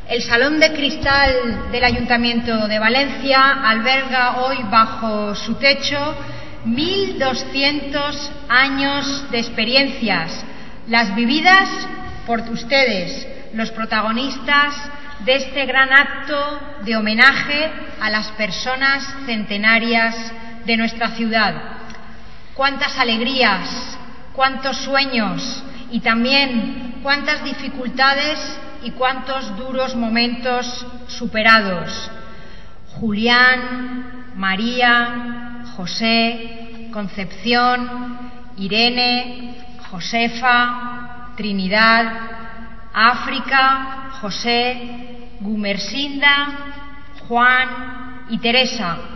El Salón de Cristal del Ayuntamiento de Valencia alberga hoy bajo su techo 1.200 años de experiencias, las vividas por ustedes, los protagonistas de este gran acto de homenaje a las personas centenarias de nuestra ciudad. Cuántas alegrías, cuántos sueños y también cuántas dificultades y cuántos duros momentos superados. Julián, María, José, Concepción, Irene, Josefa, Trinidad, África, José, Gumersinda, Juan y Teresa.